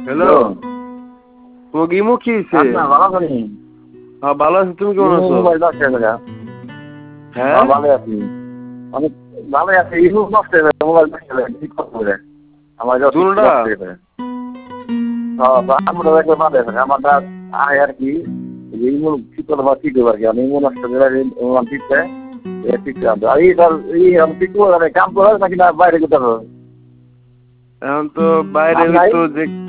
Hello তো গিমু কি হইছে? ভালো আছি। হ্যাঁ ভালো আছি, তুমি কেমন আছো? হ্যাঁ ভালো আছি, অনেক ভালো আছি। ইমু নষ্ট হয়ে গেছে, মোবাইল নষ্ট হয়ে গেছে, ঠিক করে আমার দুটোটা আমরা দেখলে বাদে আমারটা আয় আর কি ইমু ঠিক করে বা ঠিক হবে আর কি। আমি ইমু নষ্ট করে ঠিকছে ঠিক আছে। এই ঠিক করে কাম করে নাকি না বাইরে কোথাও? এখন তো বাইরে তো যে